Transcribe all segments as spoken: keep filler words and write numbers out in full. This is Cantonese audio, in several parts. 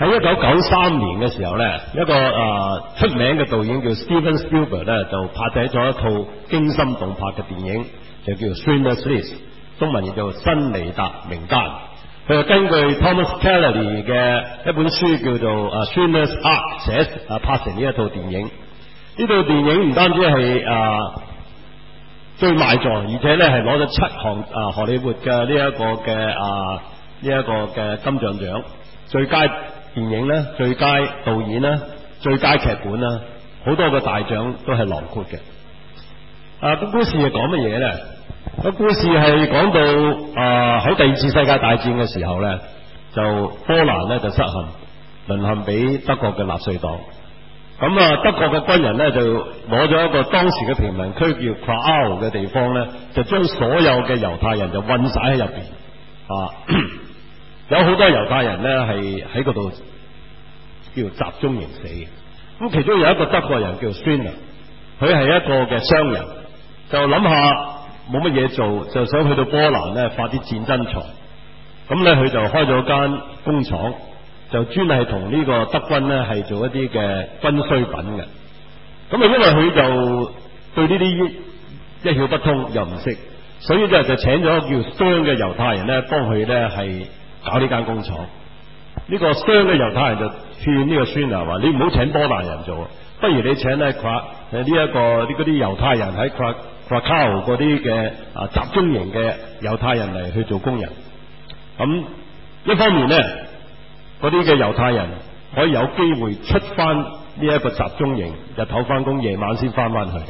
喺一九九三年嘅時候咧，一個誒、呃、出名嘅導演叫 Steven Spielberg 咧，就拍製咗一套驚心動魄嘅電影，就叫做 Schindler's List， 中文譯做辛尼達名單。佢係根據 Thomas Kelly 嘅一本書叫做《Schindler's Ark》寫啊拍成呢一套電影。呢套電影唔單止係啊最賣座，而且咧係攞咗七項啊荷里活嘅呢一個嘅啊呢一個嘅金像獎，最佳電影咧、最佳導演咧、最佳劇本啦，好多個大獎都係囊括嘅。啊，個故事係講乜嘢咧？個故事係講到啊喺第二次世界大戰嘅時候咧，就波蘭咧就失陷，淪陷俾德國嘅納粹黨。咁啊，德國嘅軍人咧就攞咗一個當時嘅平民區叫 Krakow 嘅地方咧，就將所有嘅猶太人就韞晒喺入邊啊。有好多猶太人咧係喺嗰度叫集中營死嘅。咁其中有一個德國人叫 Schindler， 佢係一個嘅商人，就諗下冇乜嘢做，就想去到波蘭咧發啲戰爭財。咁咧佢就開咗間工廠，就專係同呢個德軍咧係做一啲嘅軍需品嘅。咁啊，因為佢就對呢啲一竅不通又唔識，所以咧就請咗叫商嘅猶太人咧幫佢咧係搞呢間工廠。呢個商嘅猶太人就勸呢個孫啊話：你唔好請波蘭人做，不如你請咧誒呢一個啲嗰啲猶太人喺 Krakow 嗰啲嘅啊集中營嘅猶太人嚟去做工人。咁一方面咧，嗰啲嘅猶太人可以有機會出翻呢一個集中營，日頭翻工，夜晚先翻翻去。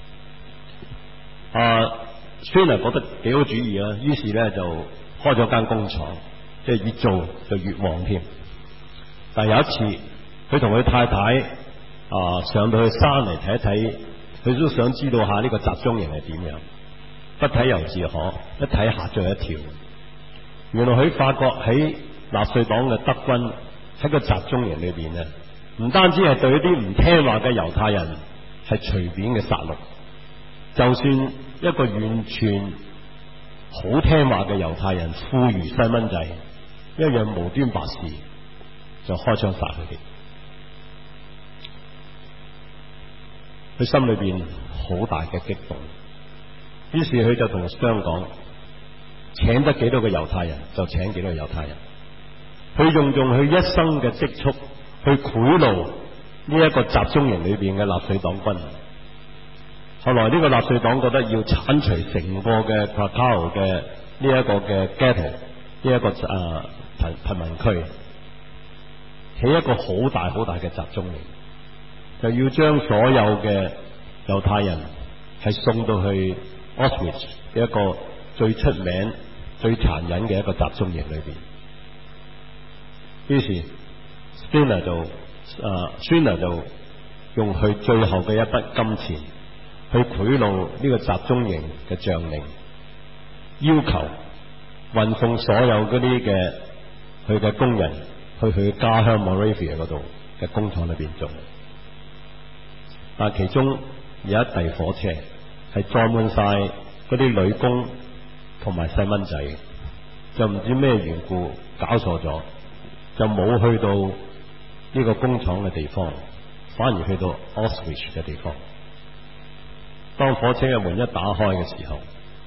啊，孫啊覺得幾好主意啦，於是咧就開咗間工廠。即係越做就越旺添。但係有一次，佢同佢太太啊上到去山嚟睇一睇，佢都想知道下呢個集中營係點樣。不睇猶自可，一睇嚇咗一跳。原來佢發覺喺納粹黨嘅德軍喺個集中營裏邊咧，唔單止係對一啲唔聽話嘅猶太人係隨便嘅殺戮，就算一個完全好聽話嘅猶太人，富如細蚊仔，一樣無端白事就開槍殺佢哋。佢心裏邊好大嘅激動，於是佢就同商講，請得幾多個猶太人就請幾多個猶太人。佢用用佢一生嘅積蓄去賄賂呢一個集中營裏邊嘅納粹黨軍。後來呢個納粹黨覺得要剷除成個嘅 Krakow 嘅呢一個嘅 ghetto， 呢一個啊貧貧民區，起一個好大好大嘅集中營，就要將所有嘅猶太人係送到去 Auschwitz 嘅一個最出名、最殘忍嘅一個集中營裏邊。於是 Schindler 就啊 Schindler 就用佢最後嘅一筆金錢去賄賂呢個集中營嘅將領，要求運送所有嗰啲嘅佢嘅工人去佢家鄉 Moravia 嗰度嘅工廠裏邊做。但其中有一遞火車係載滿晒嗰啲女工同埋細蚊仔，就唔知咩緣故搞錯咗，就冇去到呢個工廠嘅地方，反而去到 Auschwitz 嘅地方。當火車嘅門一打開嘅時候，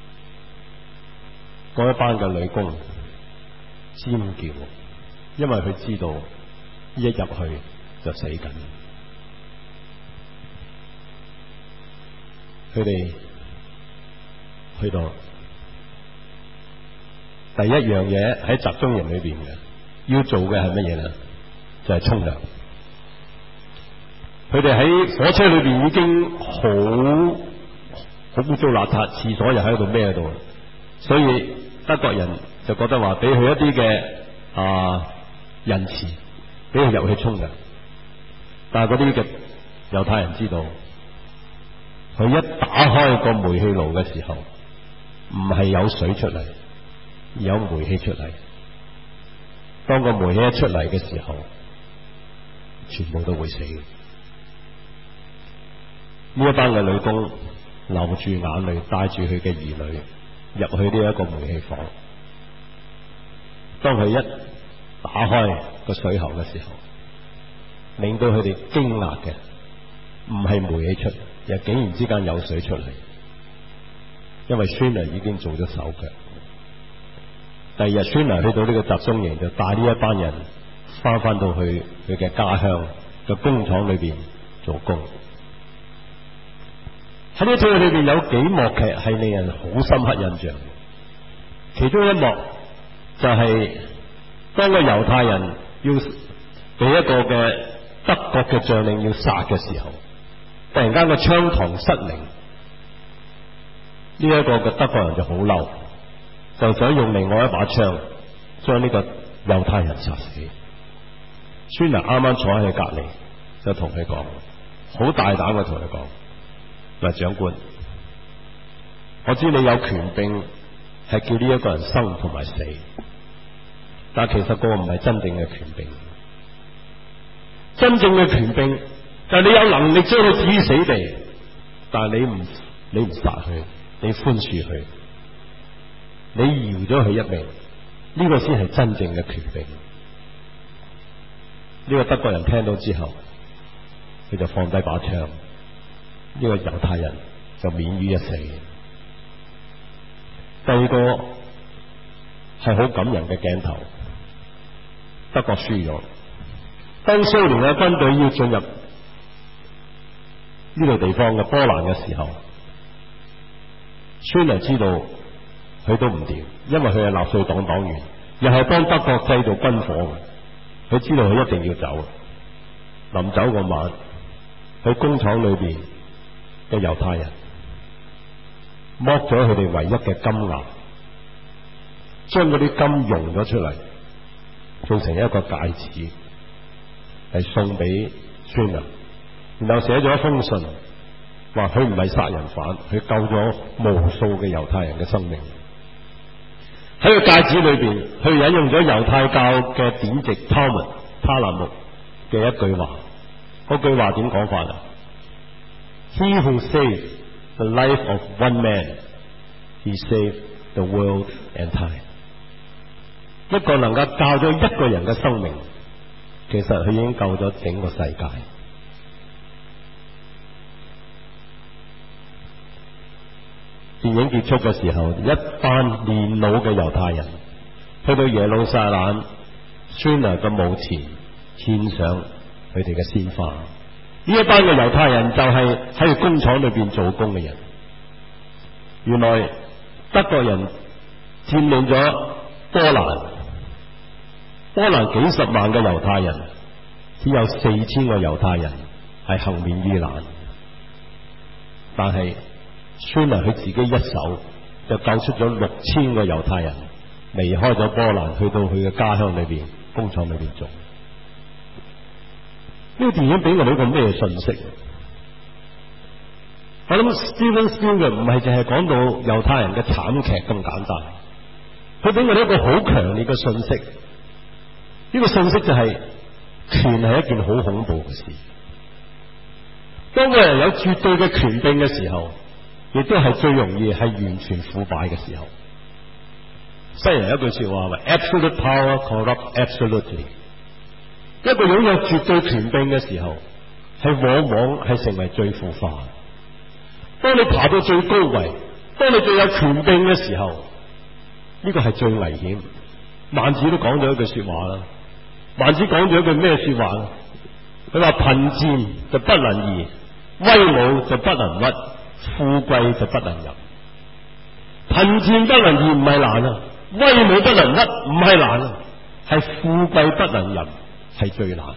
嗰一班嘅女工尖叫，因為佢知道一入去就死緊。佢哋去到第一樣嘢喺集中營裏邊嘅要做嘅係乜嘢咧？就係沖涼。佢哋喺火車裏邊已經好好污糟邋遢，廁所又喺度孭喺度，所以德國人就覺得話俾佢一啲嘅啊仁慈，俾佢入去沖涼。但係嗰啲嘅猶太人知道，佢一打開個煤氣爐嘅時候，唔係有水出嚟，而有煤氣出嚟。當個煤氣一出嚟嘅時候，全部都會死嘅。呢一班嘅女工流住眼淚，帶住佢嘅兒女入去呢一個煤氣房。當佢一打開個水喉嘅時候，令到佢哋驚訝嘅唔係煤氣出，又竟然之間有水出嚟，因為 Schindler 已經做咗手腳。第二日 Schindler 去到呢個集中營，就帶呢一班人翻翻到去佢嘅家鄉嘅工廠裏邊做工。喺呢套戲裏邊有幾幕劇係令人好深刻印象，其中一幕就係當個猶太人要俾一個嘅德國嘅將領要殺嘅時候，突然間個槍膛失靈，呢、這、一個嘅德國人就好嬲，就想用另外一把槍將呢個猶太人殺死。孫娜啱啱坐喺佢隔籬，就同佢講，好大膽嘅同佢講，嗱，長官，我知你有權柄係叫呢一個人生同埋死，但其實嗰個唔係真正嘅權柄。真正嘅權柄就係你有能力將佢置於死地，但係你唔你唔殺佢，你寬恕佢，你饒咗佢一命，呢個先係真正嘅權柄。呢個德國人聽到之後，佢就放低把槍，呢個猶太人就免於一死。第二個係好感人嘅鏡頭，德國輸咗。當蘇聯嘅軍隊要進入呢個地方嘅波蘭嘅時候，孫娜知道佢都唔掂，因為佢係納粹黨黨員，又係幫德國製造軍火嘅。佢知道佢一定要走。臨走嗰晚，喺工廠裏邊嘅猶太人剝咗佢哋唯一嘅金牙，將嗰啲金溶咗出嚟，做成一個戒指，係送俾孫娜，然後寫咗一封信，話佢唔係殺人犯，佢救咗無數嘅猶太人嘅生命。喺個戒指裏邊，佢引用咗猶太教嘅典籍 Talmud 他勒木嘅一句話，嗰句話點講法啊？ He who saved the life of one man, he saved the world entire。 一個能夠救咗一個人嘅生命，其實佢已經救咗整個世界。電影結束嘅時候，一班年老嘅猶太人去到耶路撒冷孫娜嘅墓前獻上佢哋嘅鮮花。呢一班嘅猶太人就係喺工廠裏邊做工嘅人。原來德國人佔領咗波蘭，波蘭幾十萬嘅猶太人，只有四千個猶太人係幸免於難，但係孫娜佢自己一手就救出咗六千個猶太人，離開咗波蘭，去到佢嘅家鄉裏邊工廠裏邊做。呢個電影俾我哋一個咩信息？我諗 Steven Spielberg 唔係淨係講到猶太人嘅慘劇咁簡單，佢俾我哋一個好強烈嘅信息。呢個信息就係權係一件好恐怖嘅事。當個人有絕對嘅權柄嘅時候，亦都係最容易係完全腐敗嘅時候。西人有一句說話話 Absolute power corrupt absolutely。 一個擁有絕對權柄嘅時候，係往往係成為最腐化。當你爬到最高位，當你最有權柄嘅時候，呢個係最危險。孟子都講咗一句說話啦。孟子講咗一句咩說話咧？佢話貧賤就不能移，威武就不能屈，富貴就不能淫。貧賤不能移唔係難啊，威武不能屈唔係難啊，係富貴不能淫係最難。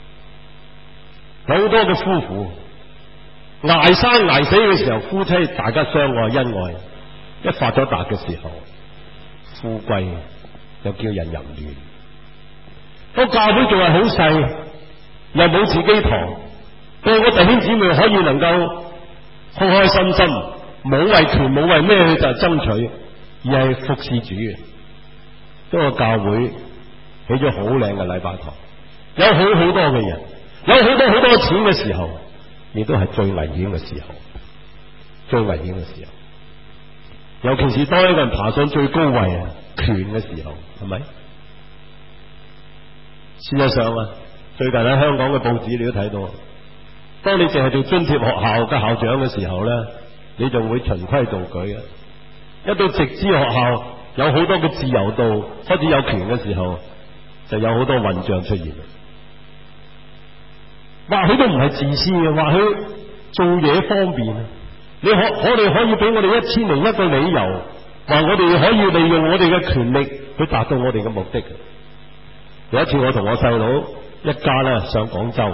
好多嘅夫婦捱生捱死嘅時候，夫妻大家相愛恩愛，一發咗達嘅時候，富貴就叫人淫亂。個教會仲係好細，又冇自己堂，個個弟兄姊妹可以能夠開開心心，冇為權冇為咩就爭取，而係服侍主嘅。嗰個教會起咗好靚嘅禮拜堂，有好好多嘅人，有好多好多錢嘅時候，亦都係最危險嘅時候，最危險嘅時候。尤其是當一個人爬上最高位啊權嘅時候，係咪？ 事實上啊，最近喺香港嘅報紙你都睇到，當你淨係做津貼學校嘅校長嘅時候咧，你就會循規蹈矩嘅。一到直資學校有好多嘅自由度，開始有權嘅時候，就有好多混帳出現。或許都唔係自私嘅，或許做嘢方便。你可我哋可以俾我哋一千零一個理由，話我哋可以利用我哋嘅權力去達到我哋嘅目的。有一次我同我細佬一家咧上廣州，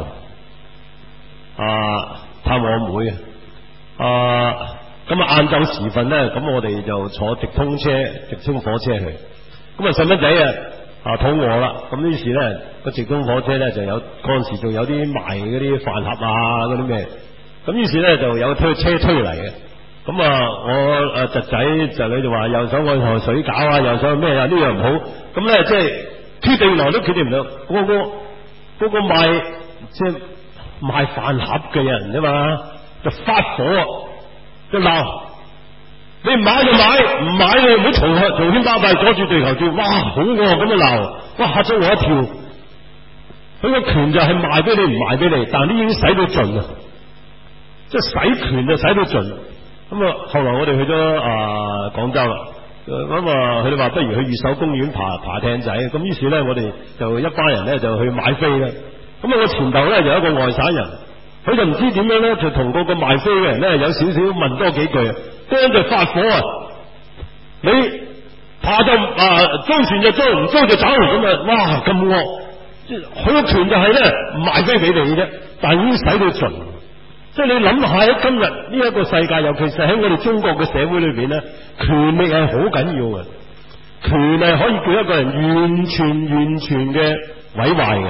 啊探我阿妹啊，咁啊晏晝時分咧，咁我哋就坐直通車、直通火車去。咁啊細蚊仔啊啊肚餓啦，咁於是咧個直通火車咧就有嗰陣時仲有啲賣嗰啲飯盒啊嗰啲咩，咁於是咧就有推車推嚟嘅。咁啊我誒侄仔侄女就話又想去台水餃啊，又想咩啊，呢樣唔好，咁咧即係決定來都決定唔到，嗰個嗰個賣即係賣飯盒嘅人啫嘛，就發火就鬧，你唔買就買，唔買你唔好嘈嘈喧巴閉阻住地球轉，哇好餓咁樣鬧，哇嚇咗我一跳。佢個權就係賣俾你唔賣俾你，但係呢已經使到盡啦，即係使權就使到盡。咁啊後來我哋去咗啊廣州啦。咁啊，佢哋話不如去越秀公園爬爬艇仔，咁於是咧，我哋就一班人咧就去買飛啦。咁啊，我前頭咧就有一個外省人，佢就唔知點樣咧，就同嗰個賣飛嘅人咧有少少問多幾句，跟住發火啊！你爬就啊租船就租，唔租就走，咁啊，哇咁惡！佢個權就係咧唔賣飛俾你嘅啫，但係已經使到盡。即係你諗下喺今日呢一個世界，尤其是喺我哋中國嘅社會裏邊咧，權力係好緊要嘅，權力可以叫一個人完全完全嘅毀壞嘅。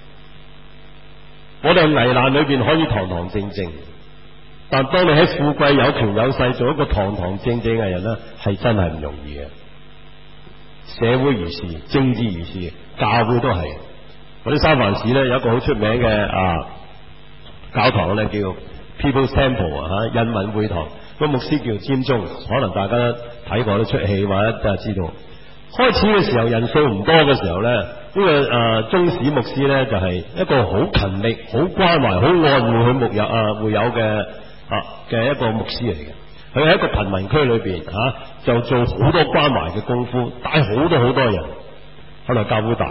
我哋危難裏邊可以堂堂正正，但當你喺富貴有權有勢做一個堂堂正正嘅人咧，係真係唔容易嘅。社會如是，政治如是，教會都係。我哋三藩市咧有一個好出名嘅啊教堂咧叫 People's Temple 啊嚇，印文會堂，個牧師叫占中，可能大家睇過呢出戲或者都係知道。開始嘅時候人數唔多嘅時候咧，呢、這個誒、呃、中史牧師咧就係、是、一個好勤力、好關懷、好愛護佢牧友啊會友嘅啊嘅一個牧師嚟嘅。佢喺一個貧民區裏邊嚇、啊，就做好多關懷嘅功夫，帶好多好多人。後來教會大，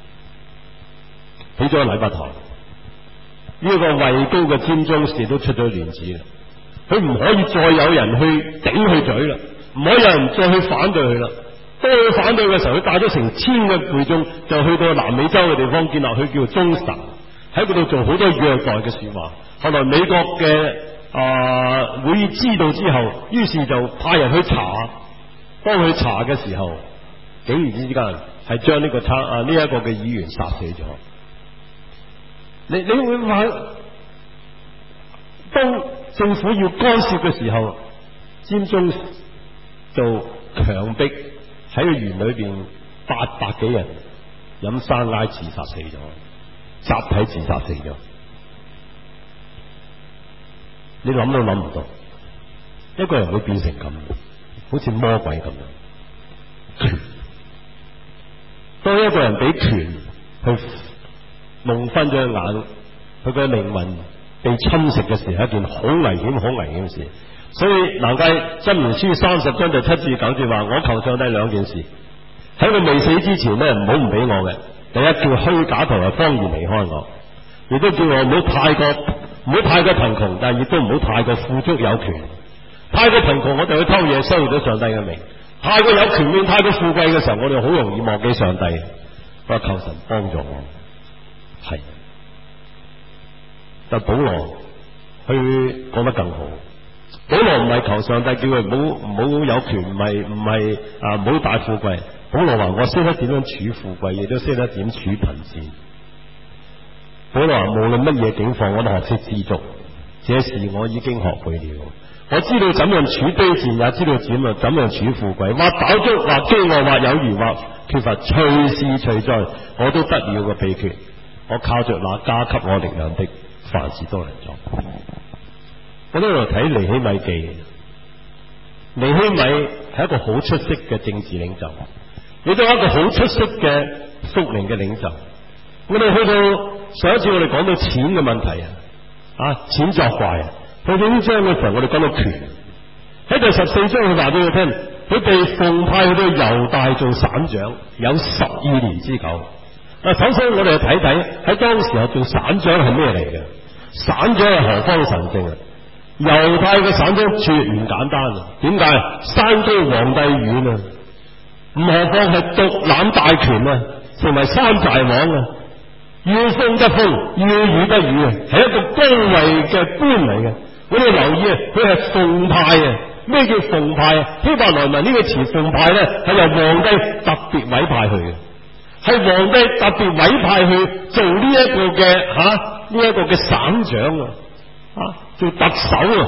起咗個禮拜堂。呢、這個位高嘅占中士都出咗亂子啦，佢唔可以再有人去頂佢嘴啦，唔可以有人再去反對佢啦。當佢反對嘅時候，佢帶咗成千嘅會眾就去到南美洲嘅地方建立佢叫做中神，喺嗰度做好多虐待嘅說話。後來美國嘅啊、呃、會知道之後，於是就派人去查，當佢查嘅時候，竟然之間係將呢個差啊呢一個嘅議員殺死咗。你你會話，當政府要干涉嘅時候，占中就強迫喺個園裏邊八百幾人飲山埃自殺死咗，集體自殺死咗。你諗都諗唔到，一個人會變成咁，好似魔鬼咁樣。當一個人俾權去蒙昏咗眼，佢嘅靈魂被侵蝕嘅時候，係一件好危險、好危險嘅事。所以難怪箴言書三十章就七至九節話：我求上帝兩件事，喺佢未死之前咧，唔好唔俾我嘅。第一叫虛假同埋謊言離開我，亦都叫我唔好太過唔好太過貧窮，但係亦都唔好太過富足有權。太過貧窮，我哋去偷嘢，傷害咗上帝嘅名；太過有權面、太過富貴嘅時候，我哋好容易忘記上帝。我求神幫助我。係，但保羅佢講得更好。保羅唔係求上帝叫佢唔好唔好有權，唔係唔係啊唔好大富貴。保羅話我識得點樣處富貴，亦都識得點處貧賤。保羅話無論乜嘢境況，我都學識知足，這事我已經學會了。我知道怎樣處卑賤，也知道怎樣怎樣處富貴。或飽足，或飢餓，或有餘，或缺乏，隨時隨在，我都得了個秘訣。我靠着那加給我力量的，凡事都能做。我喺度睇尼希米記，尼希米係一個好出色嘅政治領袖，亦都係一個好出色嘅屬靈嘅領袖。 我哋去到上一次我哋講到錢嘅問題啊，啊錢作怪啊，去到呢章嘅時候我哋講到權，喺第十四章佢話俾佢聽，佢被奉派去到猶大做省長，有十二年之久。嗱，首先我哋去睇睇喺當時候做省長係咩嚟嘅？省長係何方神聖啊？猶太嘅省長絕唔簡單啊！點解？山高皇帝遠啊，唔何況係獨攬大權啊，成為山寨王啊！要風得風，要雨得雨啊，係一個高位嘅官嚟嘅。我哋留意啊，佢係奉派啊。咩叫奉派啊？希伯來文呢個詞奉派咧，係由皇帝特別委派去嘅，係皇帝特別委派去做呢一個嘅吓呢一個嘅省長啊，啊做特首啊，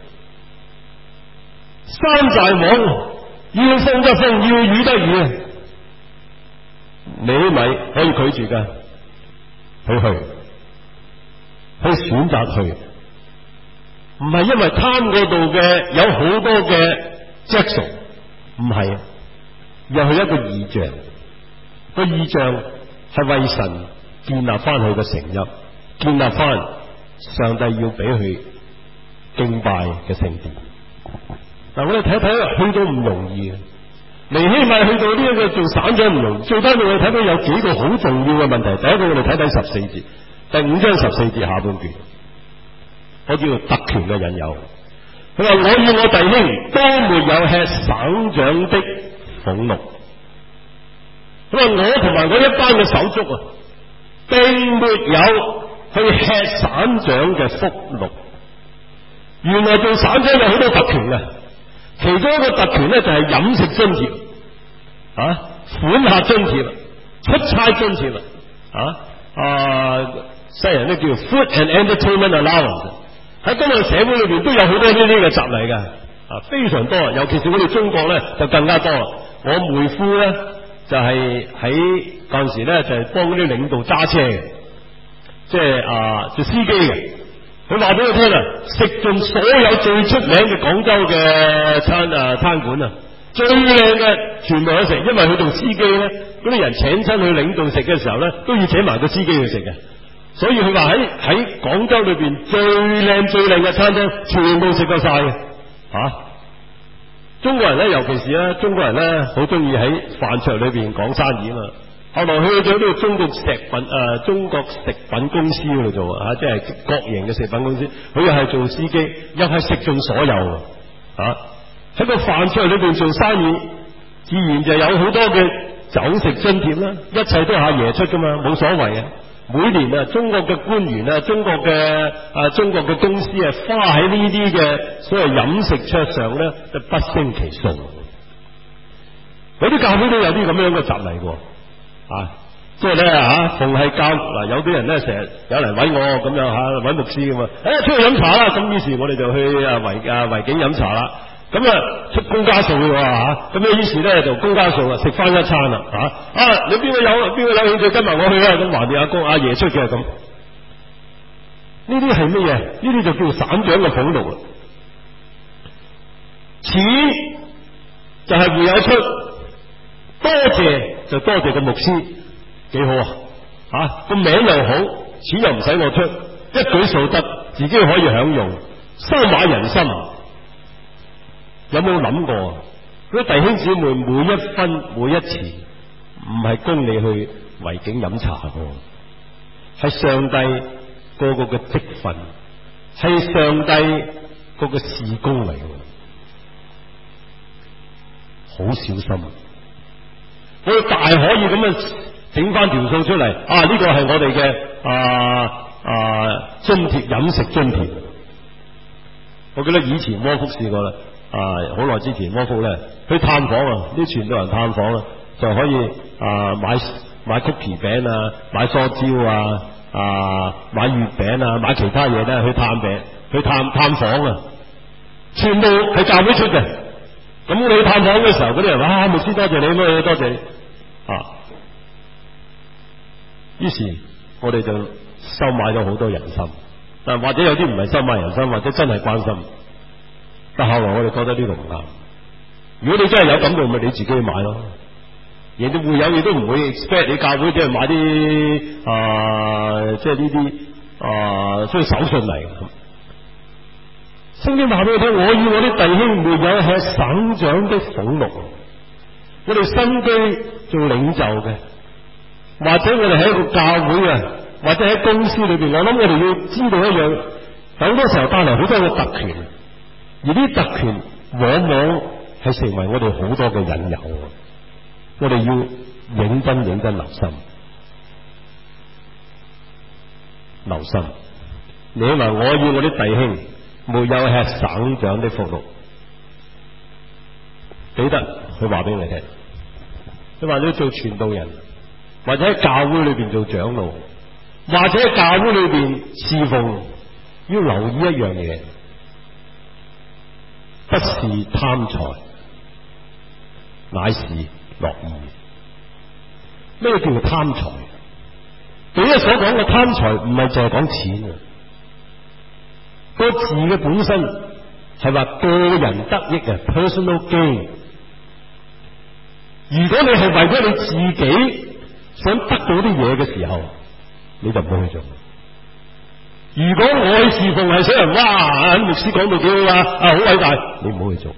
山寨王，要風得風，要雨得雨啊，你咪可以拒絕噶，佢去，去選擇去。唔係因為貪嗰度嘅有好多嘅著數，唔係啊，又係一個異象。個異象係為神建立翻佢嘅城邑，建立翻上帝要俾佢敬拜嘅聖殿。嗱，我哋睇睇去到唔容易，尼希米去到呢一個做省長唔容易。最低我哋睇到有幾個好重要嘅問題。第一個我哋睇睇十四節，第五章十四節下半段。我叫特權嘅引誘，佢話我與我弟兄都沒有吃省長的俸祿，佢話我同埋我一班嘅手足啊，並沒有去吃省長嘅福祿。原來做省長有好多特權嘅，其中一個特權咧就係飲食津貼啊、款客津貼、出差津貼啊啊，西人咧叫 food and entertainment allowance。喺今日社會裏邊都有好多呢啲嘅習例嘅，啊非常多，尤其是我哋中國咧就更加多。我妹夫咧就係喺嗰陣時咧就係幫嗰啲領導揸車嘅，即係啊做司機嘅。佢話俾我聽啊，食盡所有最出名嘅廣州嘅餐啊餐館啊，最靚嘅全部都食，因為佢做司機咧，嗰啲人請親去領導食嘅時候咧，都要請埋個司機去食嘅。所以佢話喺喺廣州裏邊最靚最靚嘅餐廳，全部食過晒嘅。啊，中國人咧，尤其是咧，中國人咧好中意喺飯桌裏邊講生意啊嘛。後來去咗呢個中國食品誒、呃、中國食品公司嗰度做啊，即係國營嘅食品公司，佢又係做司機，又係食盡所有啊。喺個飯桌裏邊做生意，自然就有好多嘅酒食津貼啦，一切都係阿爺出噶嘛，冇所謂嘅。每年啊，中國嘅官員啊，中國嘅啊，中國嘅公司啊，花喺呢啲嘅所謂飲食桌上咧，就不勝其數。有啲教會都有啲咁樣嘅習例喎，啊，即係咧嚇，逢係教嗱，有啲人咧成日有嚟揾我咁樣嚇，揾牧師咁啊，誒出去飲茶啦，咁於是我哋就去啊維啊維景飲茶啦。咁啊出公家數嘅吓，咁咧於是咧就公家數啊，食翻一餐啦吓啊！你邊個有邊個有興趣跟埋我去啊？咁還掂阿公阿爺出嘅咁，呢啲係乜嘢？呢啲就叫省長嘅俸祿啦。錢就係會有出，多謝就多謝個牧師，幾好啊！吓個名又好，錢又唔使我出，一舉數得，自己可以享用，收買人心。有冇諗過啊？嗰啲弟兄姊妹每一分每一錢唔係供你去維景飲茶嘅，係上帝個個嘅職分，係上帝個個事工嚟嘅，好小心。我哋大可以咁樣整翻條數出嚟啊！呢個係我哋嘅啊啊津貼飲食津貼。我記得以前窩福試過啦。啊！好耐之前，窩福咧去探訪啊，啲傳道人探訪啦，就可以啊買買曲奇餅啊，買梳蕉啊，啊買月餅啊，買其他嘢咧去探餅，去探探訪啊，全部係教會出嘅。咁你去探訪嘅時候，嗰啲人話啊，牧師多謝你，乜多謝你啊。於是我哋就收買咗好多人心，但或者有啲唔係收買人心，或者真係關心。但後來我哋覺得呢個唔啱。如果你真係有感動，咪你自己去買咯。 人哋會友亦都唔會 expect 你教會即係買啲啊，即係呢啲啊，需要手信嚟嘅。聖經話俾我聽，我要我啲弟兄沒有吃省長的俸祿。我哋身居做領袖嘅，或者我哋喺一個教會啊，或者喺公司裏邊，我諗我哋要知道一樣，好多時候帶嚟好多嘅特權，而啲特權往往係成為我哋好多嘅引誘。我哋要認真認真留心，留心。你話我要我啲弟兄沒有吃省長的俸祿，彼得佢話俾你聽，佢話你要做傳道人，或者喺教會裏邊做長老，或者喺教會裏邊侍奉，要留意一樣嘢，不是貪財，乃是樂意。咩叫做貪財？彼得所講嘅貪財唔係淨係講錢啊，個字嘅本身係話個人得益啊 ，personal gain。如果你係為咗你自己想得到啲嘢嘅時候，你就唔好去做。如果我去侍奉係想人哇，牧師講到幾好啊，啊好偉大，你唔好去做。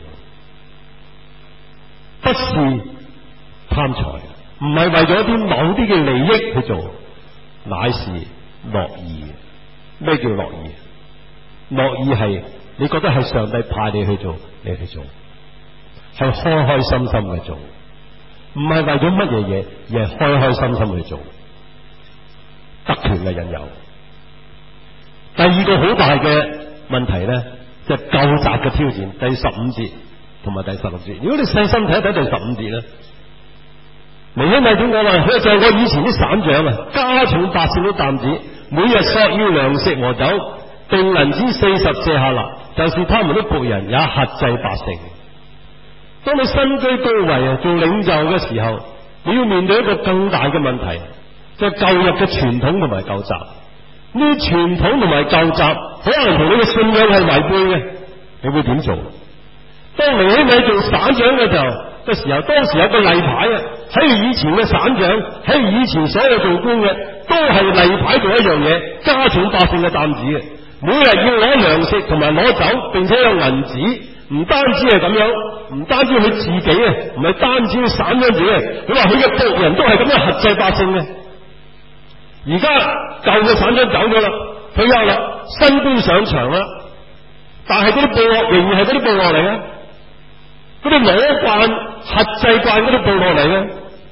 不是貪財，唔係為咗啲某啲嘅利益去做，乃是樂意。咩叫樂意？樂意係你覺得係上帝派你去做，你去做，係開開心心嘅做。唔係為咗乜嘢嘢，而係開開心心去做，得權嘅引誘。第二個好大嘅問題咧，就係究責嘅挑戰。第十五節同埋第十六節，如果你細心睇一睇第十五節咧，尼希米點講啊？佢就係我以前啲省長啊，加重百姓啲擔子，每日索要糧食和酒，並銀子四十舍客勒，就是他們的僕人也轄制百姓。當你身居高位啊，做領袖嘅時候，你要面對一個更大嘅問題，就係舊約嘅傳統同埋舊習。呢啲傳統同埋舊習可能同你嘅信仰係違背嘅，你會點做？當尼希米做省長嘅時候嘅時候，當時有個例牌啊，喺以前嘅省長，喺以前所有做官嘅都係例牌做一樣嘢，加重百姓嘅擔子嘅，每日要攞糧食同埋攞酒，並且有銀紙。唔單止係咁樣，唔單止佢自己啊，唔係單止佢省長自己，佢話佢嘅僕人都係咁樣轄制百姓嘅。而家舊嘅省長走咗啦，退休啦，新官上場啦，但係嗰啲部落仍然係嗰啲部落嚟嘅，嗰啲攞慣轄制慣嗰啲部落嚟嘅。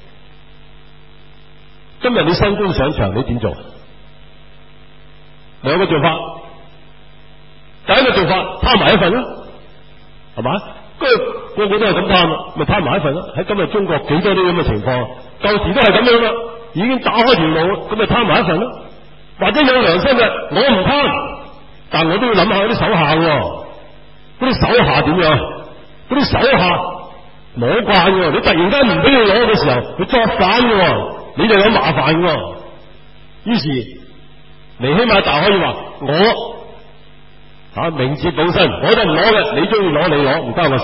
今日你新官上場，你點做？兩個做法，第一個做法拋埋一份啦。係嘛？個個個都係咁貪，咪貪埋一份咯。喺今日中國幾多啲咁嘅情況，舊時都係咁樣啦，已經打開條路，咁咪貪埋一份咯。或者有良心嘅，我唔貪，但我都要諗下嗰啲手下喎，嗰啲手下點樣？嗰啲手下攞慣嘅，你突然間唔俾佢攞嘅時候，佢作反嘅，你就有麻煩嘅。於是尼希米大可以話我。啊！明哲保身，我都唔攞嘅，你中意攞你攞，唔關我事。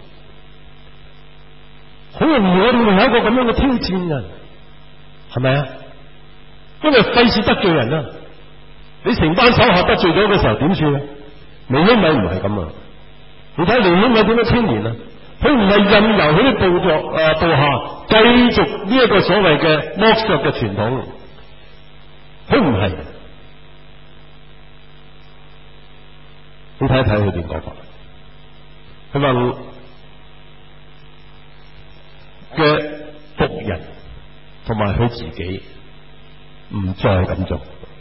好容易我哋會有一個咁樣嘅挑戰啊，係咪啊？因為費事得罪人啊！你成班手下得罪咗嘅時候點算啊？尼希米唔係咁啊！你睇尼希米點樣青年啊？佢唔係任由佢啲部作誒部下繼續呢一個所謂嘅剝削嘅傳統，佢唔係。你睇一睇佢點講法，佢話嘅僕人同埋佢自己唔再咁做，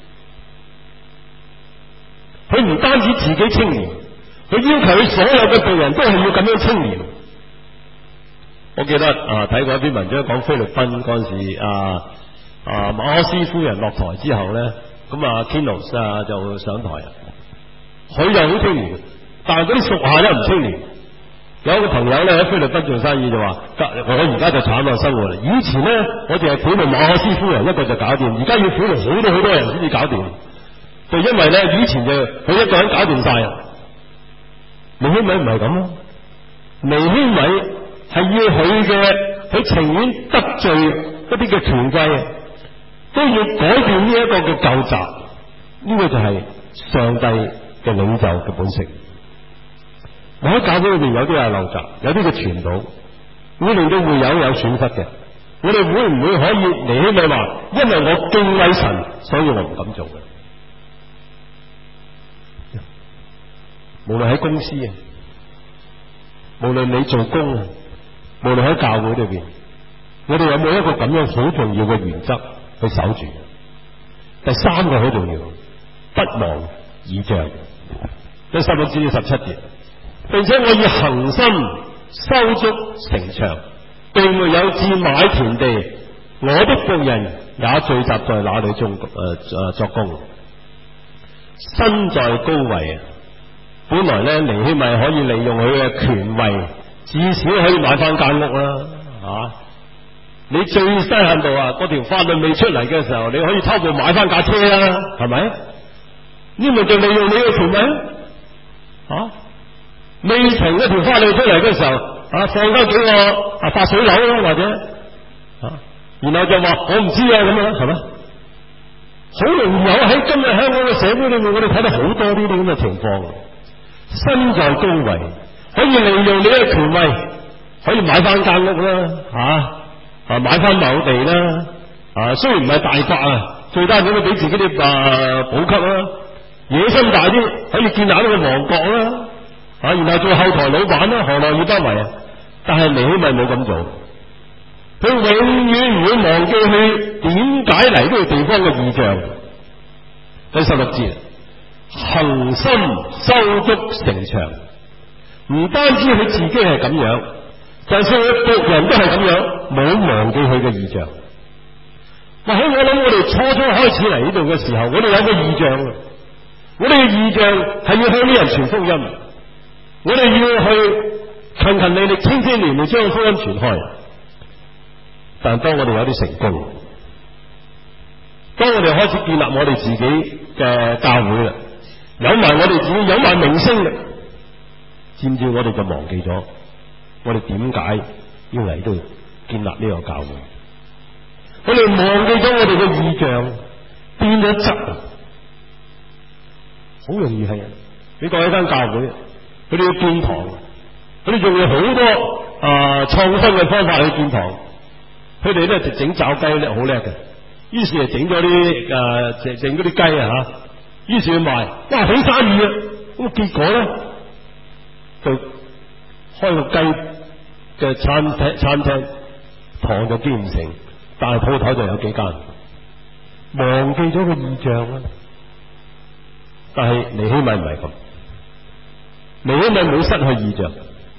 佢唔單止自己清廉，佢要求佢所有嘅僕人都係要咁樣清廉。我記得啊睇過一篇文章講菲律賓嗰陣時，啊啊馬可斯夫人落台之後咧，咁啊 Kinos 啊就上台啊。佢就好清廉，但係嗰啲屬下咧唔清廉。有一個朋友咧喺菲律賓做生意就話：我而家就慘啊生活啦！以前咧我淨係賄賂馬可斯夫人一個就搞掂，而家要賄賂好多好多人先至搞掂。就因為咧以前就佢一個人搞掂晒啊。尼希米唔係咁咯，尼希米係要佢嘅佢情願得罪一啲嘅權貴，都要改變呢一個嘅舊習。呢個就係上帝嘅領袖嘅本性。我喺教會裏邊有啲係陋習，有啲嘅傳統，會令到會友有損失嘅。我哋會唔會可以尼希米話，因為我敬畏神，所以我唔敢做嘅？無論喺公司啊，無論你做工啊，無論喺教會裏邊，我哋有冇一個咁樣好重要嘅原則去守住？第三個好重要，不忘異象。第十六至十七節，並且我以恒心修築城牆，並沒有置買田地，我的僕人也聚集在那裏種誒誒作工。身在高位啊！本來咧，尼希米可以利用佢嘅權位，至少可以買翻間屋啦，啊！你最低限度啊，嗰條法律未出嚟嘅時候，你可以偷步買翻架車啦，係咪？呢咪就利用你嘅權位啊！未曾一條法律出嚟嘅時候，啊，放翻幾個啊發水樓啦，或者啊，然後就話我唔知啊咁樣，係咪？好容易有喺今日香港嘅社會裏面，我哋睇到好多呢啲咁嘅情況。身在高位，可以利用你嘅權位，可以買翻間屋啦，吓啊買翻某地啦，啊雖然唔係大發啊，最低限度俾自己啲啊補給啦，野心大啲，可以建立一個王國啦，啊然後做後台老闆啦，何樂而不為啊？但係尼希米冇咁做，佢永遠唔會忘記佢點解嚟呢個地方嘅異象。第十六節。恒心修築城牆，唔單止佢自己係咁樣，就算佢僕人都係咁樣，冇忘記佢嘅異象。嗱，喺我諗我哋初初開始嚟呢度嘅時候，我哋有個異象，我哋嘅異象係要向啲人傳福音，我哋要去勤勤力力、千千年年將福音傳開。但當我哋有啲成功，當我哋開始建立我哋自己嘅教會啦，有埋我哋自己有埋名聲力，漸漸我哋就忘記咗我哋點解要嚟到建立呢個教會。我哋忘記咗我哋嘅異象，變咗質，好容易係啊！你講一間教會，佢哋要建堂，佢哋用咗好多啊創新嘅方法去建堂，佢哋咧就整炸雞咧好叻嘅，於是就整咗啲誒整整嗰啲雞啊吓。於是去賣，哇好生意啊！咁結果咧就開個雞嘅餐廳，餐廳堂就建唔成，但係鋪頭就有幾間，忘記咗個異象啦。但係尼希米唔係咁，尼希米冇失去異象，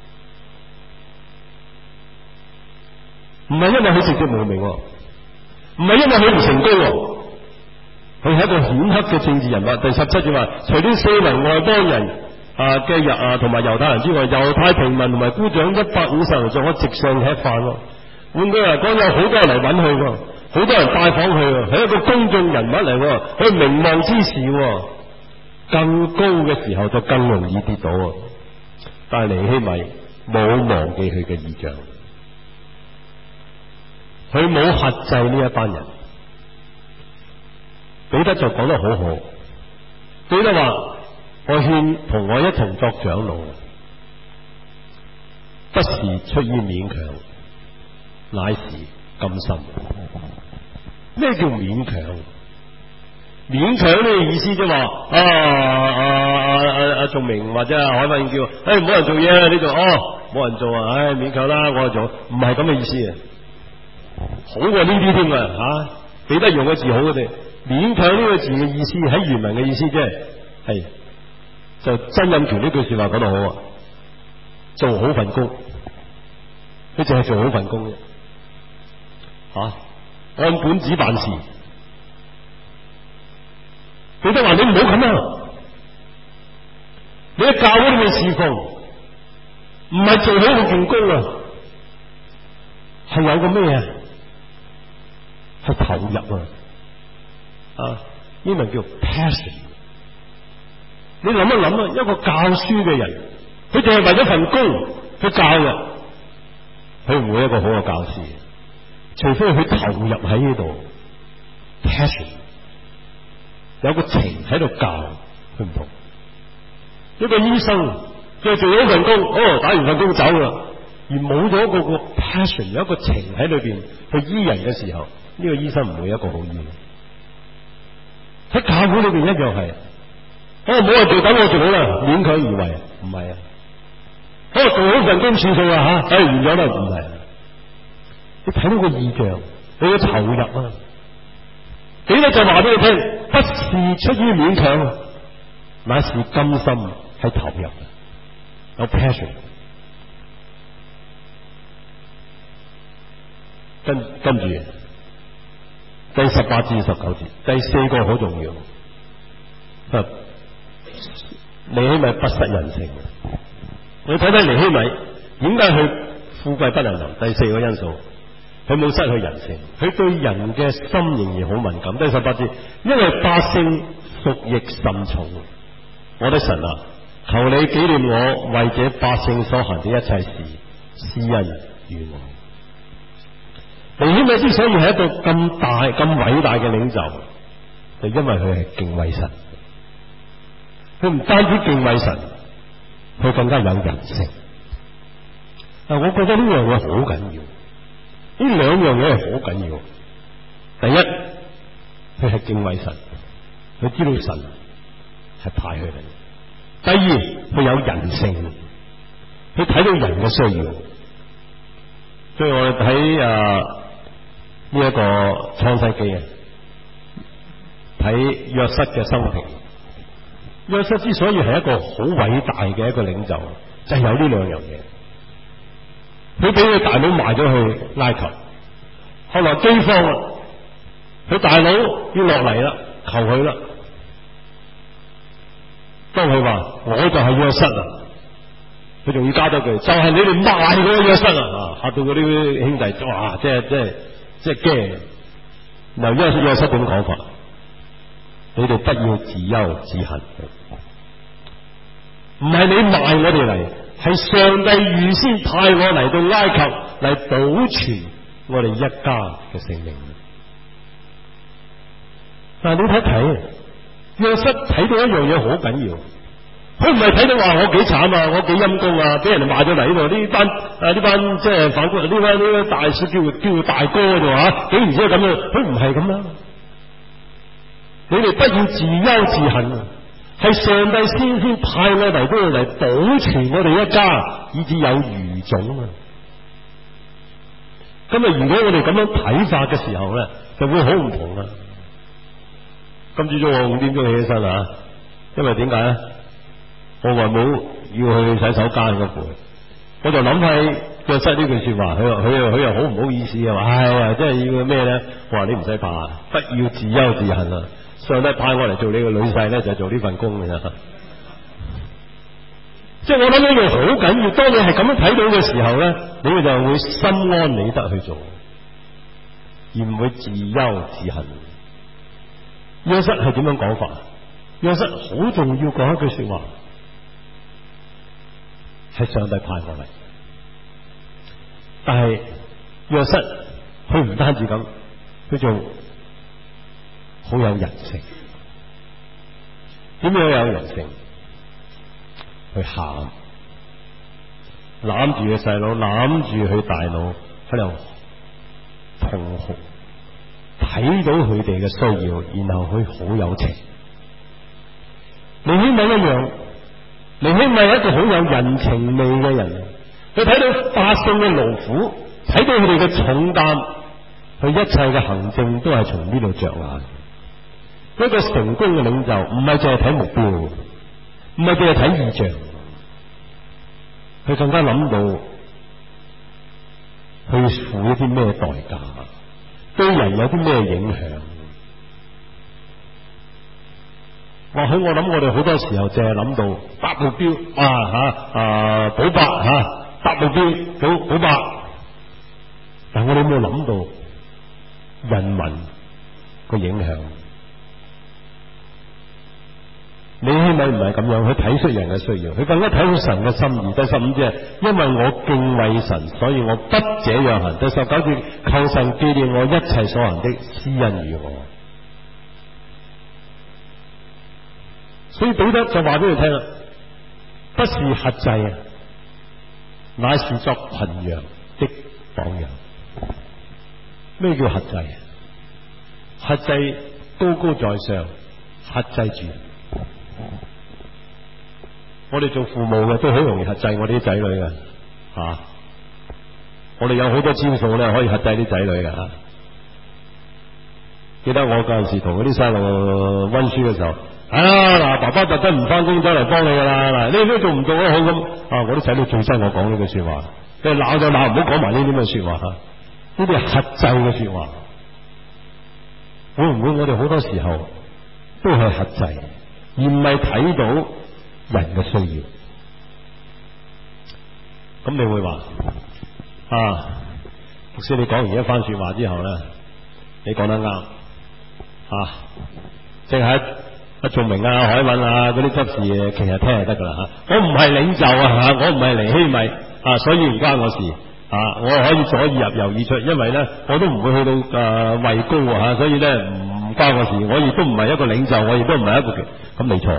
唔係因為佢籍籍無名，唔係因為佢唔成功。佢係一個顯赫嘅政治人物。第十七節話，除啲四圍外邦人啊嘅人啊同埋猶太人之外，猶太平民同埋官長一百五十人在我席上吃飯咯。換句話講，有好多人嚟揾佢，好多人拜訪佢，係一個公眾人物嚟，佢名望之士，更高嘅時候就更容易跌倒。但係尼希米冇忘記佢嘅異象，佢冇轄制呢一班人。彼得就講得好好，彼得話：我勸同我一同作長老，不是出於勉強，乃是甘心。咩叫勉強？勉強呢個意思即係話啊啊啊啊啊仲明或者海文叫，誒、哎、冇人做嘢啊呢度，哦冇人做啊，唉、哎、勉強啦，我就做，唔係咁嘅意思啊，好過呢啲添啊吓，彼得用個字好嘅哋。勉強呢個字嘅意思喺原文嘅意思即係係就曾蔭權呢句說話講得好啊，做好份工，佢淨係做好份工啫，吓、啊、按本子辦事。彼得話你唔好咁啊，你喺教會裏面侍奉，唔係做好個件工啊，係有個咩啊？係投入啊！啊！英文叫 passion。你諗一諗啊，一個教書嘅人，佢淨係為咗份工去教嘅， 佢唔會一個好嘅教師，除非佢投入喺呢度 passion， 有個情喺度教佢唔同。一個醫生佢做咗份工，哦，打完份工走啦，而冇咗個個 passion， 有一個情喺裏邊去醫人嘅時候，呢個醫生唔會一個好醫。喺教會裏邊一樣係，哦，冇人做等我做好啦，勉強而為，唔係啊。哦，做好份工算數啦吓，哎完咗啦，唔係。你睇到個異象，你要投入啊！幾多就話俾你聽，不是出於勉強，乃是甘心係投入，有 passion。跟跟住第十八至十九節，第四個好重要。尼希米不失人性。你睇睇尼希米點解佢富貴不能留？第四個因素，佢冇失去人性，佢對人嘅心仍然好敏感。第十八節，因為百姓服役甚重，我的神啊，求你紀念我為這百姓所行的一切事，施恩於我。尼希米之所以係一個咁大咁偉大嘅領袖，就因為佢係敬畏神。佢唔單止敬畏神，佢更加有人性。但我覺得呢樣嘢好緊要，呢兩樣嘢係好緊要。第一，佢係敬畏神，佢知道神係派佢嚟。第二，佢有人性，佢睇到人嘅需要。所以我哋睇啊呢一個創世記啊，睇約瑟嘅生平。約瑟之所以係一個好偉大嘅一個領袖，就係有呢兩樣嘢。佢俾佢大佬賣咗去埃及，後來饑荒啦，佢大佬要落嚟啦，求佢啦。當佢話我就係約瑟啊，佢仲要加多句，就係、是、你哋賣嗰個約瑟啊，嚇到嗰啲兄弟哇，即係即係即係驚。嗱，約約瑟點講法？你哋不要自憂自恨，唔係你賣我哋嚟，係上帝預先派我嚟到埃及嚟保存我哋一家嘅性命。但係你睇睇，約瑟睇到一樣嘢好緊要，佢唔係睇到話我幾慘啊，我幾陰功啊，俾人哋賣咗嚟呢度呢班啊呢班即係反官呢班呢班大叔叫叫大哥啫吓，竟然之係咁樣，佢唔係咁樣。你哋不要自憂自恨，係上帝先先派我嚟度嚟保存我哋一家，以至有餘種啊！今日如果我哋咁樣睇法嘅時候咧，就會好唔同啦。今朝早我五點鐘起起身啊，因為點解咧？我話冇要去洗手間嗰攰，我就諗起約瑟呢句說話，佢佢又佢又好唔好意思啊？話唉呀，即係要咩咧？我話你唔使怕，不要自憂自恨啊！上帝派我嚟做你個女婿咧，就係做呢份工嘅啫。即係我諗呢樣好緊要。當你係咁樣睇到嘅時候咧，你就會心安理得去做，而唔會自憂自恨。約瑟係點樣講法？約瑟好重要講一句說話，係上帝派我嚟。但係約瑟佢唔單止咁，佢仲好有人性。點樣有人性？去喊，攬住個細佬，攬住佢大佬喺度痛哭，睇到佢哋嘅需要，然後佢好有情。尼希米一樣，尼希米係一個好有人情味嘅人，佢睇到百姓嘅勞苦，睇到佢哋嘅重擔，佢一切嘅行政都係從呢度着眼。一個成功嘅領袖唔係淨係睇目標，唔係淨係睇異象，佢更加諗到去付一啲咩代價，對人有啲咩影響。或許我諗我哋好多時候淨係諗到達目標啊吓啊保百吓達目標保保百，但我哋有冇諗到人民個影響？尼希米米唔係咁樣，佢睇出人嘅需要，佢更加睇到神嘅心意。第十五節，因為我敬畏神，所以我不這樣行。第十九節，求神紀念我一切所行的施恩與我。所以彼得就話俾佢聽啦，不是轄制啊，乃是作群羊的榜樣。咩叫轄制？轄制高高在上，轄制住。我哋做父母嘅都好容易轄制我哋啲仔女嘅吓、啊，我哋有好多招數咧可以轄制啲仔女嘅吓、啊。記得我嗰陣時同嗰啲細路溫書嘅時候，啊嗱，爸爸特登唔翻工走嚟幫你噶啦，嗱你都做唔做得好咁啊？我啲仔女最憎我講呢句說話，佢鬧就鬧，唔好講埋呢啲咁嘅說話吓。呢啲係轄制嘅說話，會唔會我哋好多時候都係轄制，而唔係睇到人嘅需要？咁你會話啊，牧師你講完一番說話之後咧，你講得啱啊，即係阿仲明啊、海韻啊嗰啲執事，其實聽就得噶啦吓。我唔係領袖啊吓，我唔係尼希米啊，所以唔關我事。啊！我可以左耳入右耳出，因為咧我都唔會去到誒、呃、位高啊，所以咧唔關我事。我亦都唔係一個領袖，我亦都唔係一個嘅。咁你錯。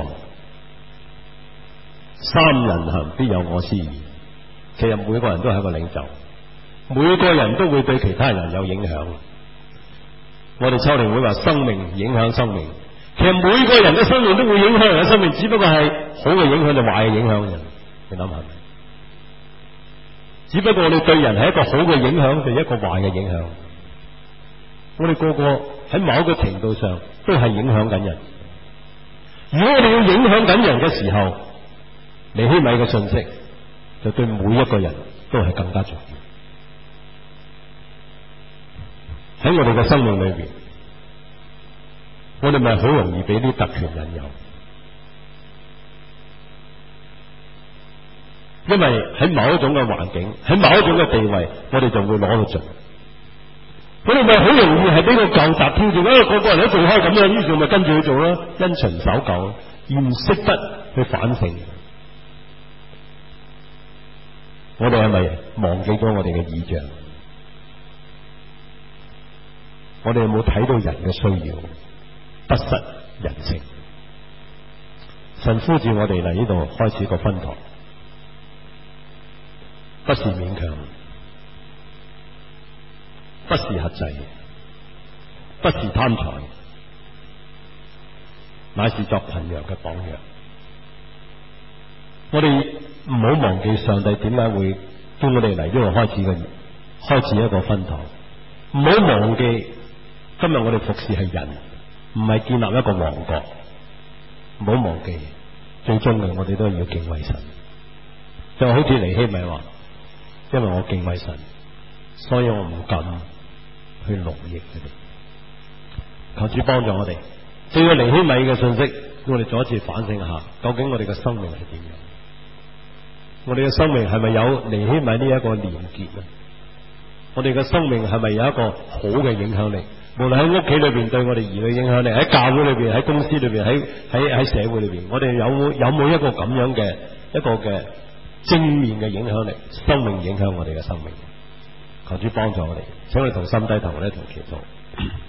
三人行必有我師焉。其實每個人都係一個領袖，每個人都會對其他人有影響。我哋秋靈會話生命影響生命，其實每個人嘅生命都會影響人嘅生命，只不過係好嘅影響定壞嘅影響人。你諗下？只不過我哋對人係一個好嘅影響定一個壞嘅影響，我哋個個喺某一個程度上都係影響緊人。如果我哋要影響緊人嘅時候，尼希米嘅信息就對每一個人都係更加重要。喺我哋嘅生命裏邊，我哋咪好容易俾啲特權引誘。因為喺某一種嘅環境，喺某一種嘅地位，我哋就會攞到盡。我哋咪好容易係俾個舊習挑戰，因為個個人都做開咁樣，於是咪跟住去做啦，因循守舊，而唔識得去反省。我哋係咪忘記咗我哋嘅意象？我哋有冇睇到人嘅需要，不失人性？神呼召我哋嚟呢度開始個分堂。不是勉強，不是轄制，不是貪財，乃是作群羊嘅榜樣。我哋唔好忘記上帝點解會叫我哋嚟呢度開始嘅，開始一個分堂。唔好忘記今日我哋服侍係人，唔係建立一個王國。唔好忘記，最終嘅我哋都要敬畏神。就好似尼希米話。因為我敬畏神，所以我唔敢去奴役佢哋。求主幫助我哋，對住尼希米嘅信息，我哋再一次反省下，究竟我哋嘅生命係點樣？我哋嘅生命係咪有尼希米呢一個連結啊？我哋嘅生命係咪有一個好嘅影響力？無論喺屋企裏邊對我哋兒女影響力，喺教會裏邊，喺公司裏邊，喺喺喺社會裏邊，我哋有冇有冇一個咁樣嘅一個嘅正面嘅影響力，生命影響我哋嘅生命。求主幫助我哋，請我哋同心低頭咧，同祈禱。